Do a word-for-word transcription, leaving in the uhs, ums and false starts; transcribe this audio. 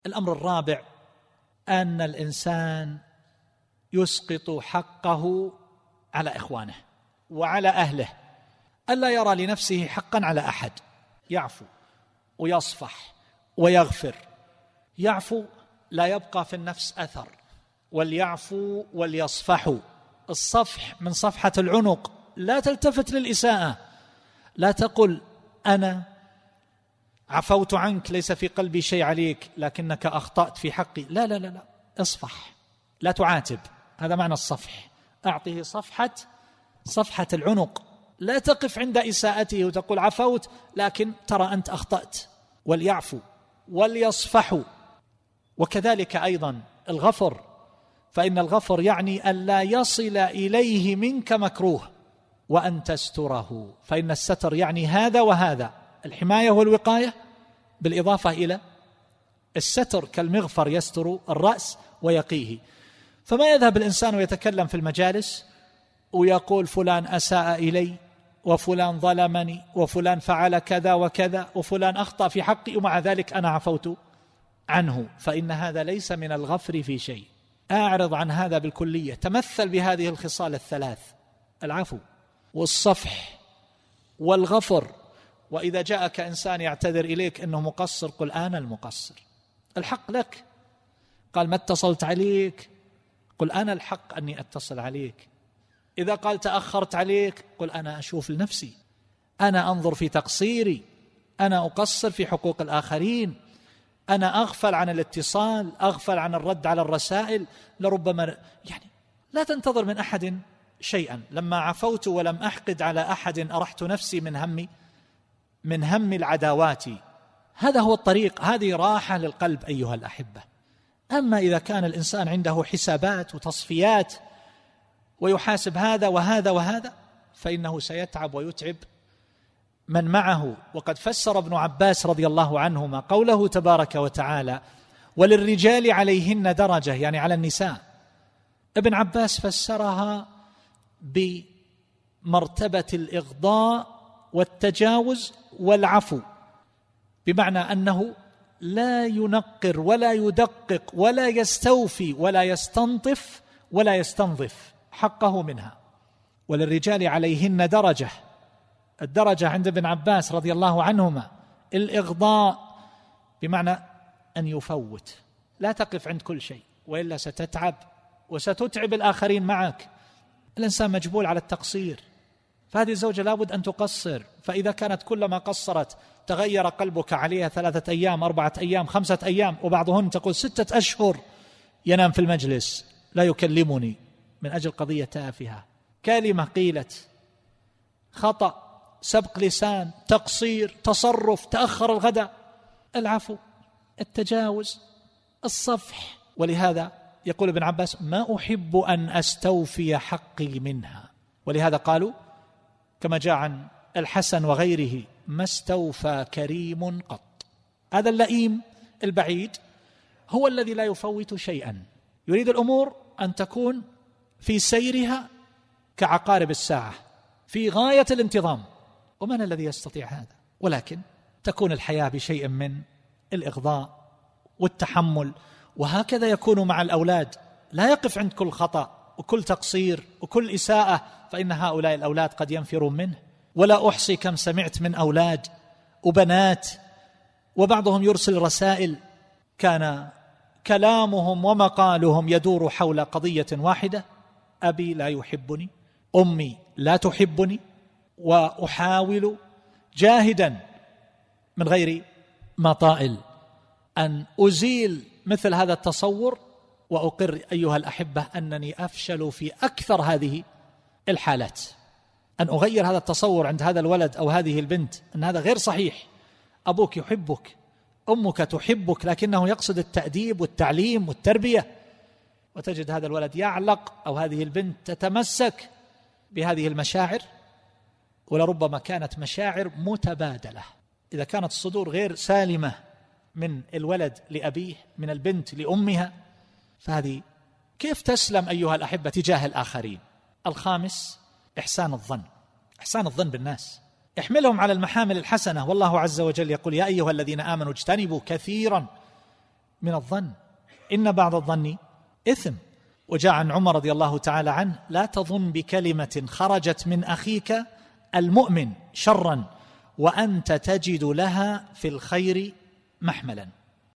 الأمر الرابع أن الإنسان يسقط حقه على إخوانه وعلى أهله، ألا يرى لنفسه حقا على أحد، يعفو ويصفح ويغفر. يعفو لا يبقى في النفس أثر، وليعفو وليصفحوا. الصفح من صفحة العنق، لا تلتفت للإساءة، لا تقل أنا عفوت عنك ليس في قلبي شيء عليك لكنك أخطأت في حقي، لا لا لا لا، اصفح، لا تعاتب. هذا معنى الصفح، أعطيه صفحة صفحة العنق، لا تقف عند إساءته وتقول عفوت لكن ترى أنت أخطأت. وليعفو وليصفحوا. وكذلك أيضا الغفر، فإن الغفر يعني أن لا يصل إليه منك مكروه وأن تستره، فإن الستر يعني هذا وهذا، الحماية والوقاية بالإضافة إلى الستر، كالمغفر يستر الرأس ويقيه. فما يذهب الإنسان ويتكلم في المجالس ويقول فلان أساء إلي وفلان ظلمني وفلان فعل كذا وكذا وفلان أخطأ في حقي ومع ذلك أنا عفوت عنه، فإن هذا ليس من الغفر في شيء. أعرض عن هذا بالكلية، تمثل بهذه الخصال الثلاث: العفو والصفح والغفر. وإذا جاءك إنسان يعتذر إليك أنه مقصر، قل أنا المقصر، الحق لك. قال ما اتصلت عليك، قل أنا الحق أني أتصل عليك. إذا قال تأخرت عليك، قل أنا أشوف لنفسي، أنا أنظر في تقصيري، أنا أقصر في حقوق الآخرين، أنا أغفل عن الاتصال، أغفل عن الرد على الرسائل. لربما يعني لا تنتظر من أحد شيئا. لما عفوت ولم أحقد على أحد أرحت نفسي من هم من هم العداوات. هذا هو الطريق، هذه راحة للقلب أيها الأحبة. أما إذا كان الإنسان عنده حسابات وتصفيات ويحاسب هذا وهذا وهذا، فإنه سيتعب ويتعب من معه. وقد فسر ابن عباس رضي الله عنهما قوله تبارك وتعالى وللرجال عليهن درجة، يعني على النساء. ابن عباس فسرها بمرتبة الإغضاء والتجاوز والعفو، بمعنى أنه لا ينقر ولا يدقق ولا يستوفي ولا يستنطف ولا يستنظف حقه منها. وللرجال عليهن درجة، الدرجة عند ابن عباس رضي الله عنهما الإغضاء، بمعنى أن يفوت، لا تقف عند كل شيء وإلا ستتعب وستتعب الآخرين معك. الإنسان مجبول على التقصير، فهذه الزوجة لابد أن تقصر. فإذا كانت كلما قصرت تغير قلبك عليها ثلاثة أيام أربعة أيام خمسة أيام، وبعضهن تقول ستة أشهر ينام في المجلس لا يكلمني من أجل قضية تافهة، كلمة قيلت، خطأ، سبق لسان، تقصير، تصرف، تأخر الغداء. العفو، التجاوز، الصفح. ولهذا يقول ابن عباس ما أحب أن أستوفي حقي منها. ولهذا قالوا كما جاء عن الحسن وغيره ما استوفى كريم قط. هذا اللئيم البعيد هو الذي لا يفوت شيئا، يريد الأمور أن تكون في سيرها كعقارب الساعة في غاية الانتظام. ومن الذي يستطيع هذا؟ ولكن تكون الحياة بشيء من الإغضاء والتحمل. وهكذا يكون مع الأولاد، لا يقف عند كل خطأ وكل تقصير وكل إساءة، فإن هؤلاء الأولاد قد ينفرون منه. ولا أحصي كم سمعت من أولاد وبنات وبعضهم يرسل رسائل كان كلامهم ومقالهم يدور حول قضية واحدة: أبي لا يحبني، أمي لا تحبني، وأحاول جاهدا من غير مطائل أن أزيل مثل هذا التصور. وأقر أيها الأحبة أنني أفشل في أكثر هذه الحالات، أن أغير هذا التصور عند هذا الولد أو هذه البنت أن هذا غير صحيح. أبوك يحبك، أمك تحبك، لكنه يقصد التأديب والتعليم والتربية، وتجد هذا الولد يعلق أو هذه البنت تتمسك بهذه المشاعر، ولربما كانت مشاعر متبادلة. إذا كانت الصدور غير سالمة من الولد لأبيه، من البنت لأمها، فهذه كيف تسلم أيها الأحبة تجاه الآخرين؟ الخامس إحسان الظن، إحسان الظن بالناس، احملهم على المحامل الحسنة. والله عز وجل يقول يا أيها الذين آمنوا اجتنبوا كثيرا من الظن، إن بعض الظن إثم. وجاء عن عمر رضي الله تعالى عنه: لا تظن بكلمة خرجت من أخيك المؤمن شرا وأنت تجد لها في الخير محملا.